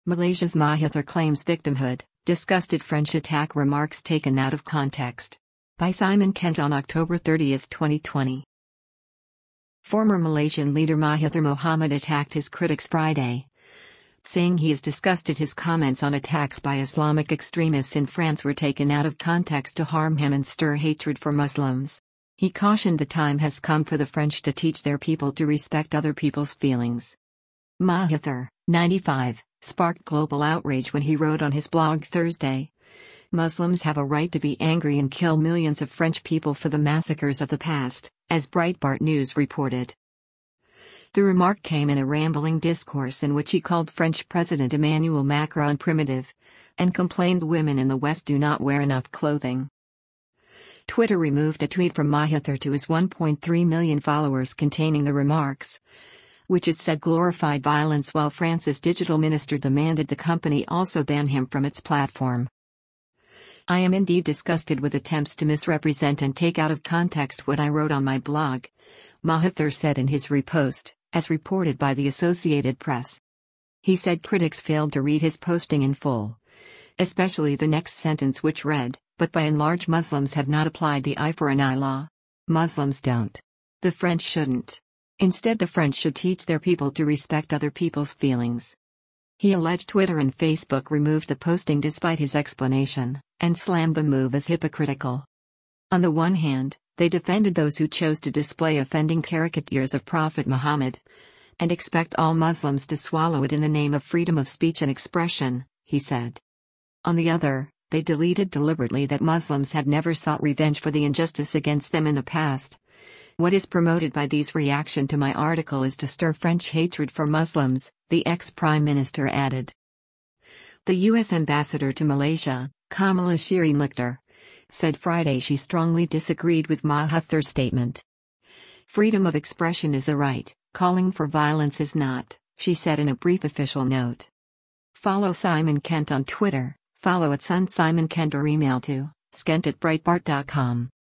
Malaysia's Mahathir claims victimhood, disgusted French attack remarks taken out of context. By Simon Kent on October 30, 2020. Former Malaysian leader Mahathir Mohamad attacked his critics Friday, saying he is disgusted his comments on attacks by Islamic extremists in France were taken out of context to harm him and stir hatred for Muslims. He cautioned the time has come for the French to teach their people to respect other people's feelings. Mahathir, 95, sparked global outrage when he wrote on his blog Thursday, "Muslims have a right to be angry and kill millions of French people for the massacres of the past," as Breitbart News reported. The remark came in a rambling discourse in which he called French President Emmanuel Macron primitive, and complained women in the West do not wear enough clothing. Twitter removed a tweet from Mahathir to his 1.3 million followers containing the remarks, which it said glorified violence, while France's digital minister demanded the company also ban him from its platform. "I am indeed disgusted with attempts to misrepresent and take out of context what I wrote on my blog," Mahathir said in his repost, as reported by the Associated Press. He said critics failed to read his posting in full, especially the next sentence, which read, "But by and large Muslims have not applied the eye for an eye law. Muslims don't. The French shouldn't. Instead, the French should teach their people to respect other people's feelings." He alleged Twitter and Facebook removed the posting despite his explanation, and slammed the move as hypocritical. On the one hand, they defended those who chose to display offending caricatures of Prophet Muhammad, and expect all Muslims to swallow it in the name of freedom of speech and expression, he said. On the other, they deleted deliberately that Muslims had never sought revenge for the injustice against them in the past. "What is promoted by these reaction to my article is to stir French hatred for Muslims," the ex-prime minister added. The U.S. ambassador to Malaysia, Kamala Shirin Lichter, said Friday she strongly disagreed with Mahathir's statement. "Freedom of expression is a right, calling for violence is not," she said in a brief official note. Follow Simon Kent on Twitter, follow @SunSimonKent or email to skent@breitbart.com.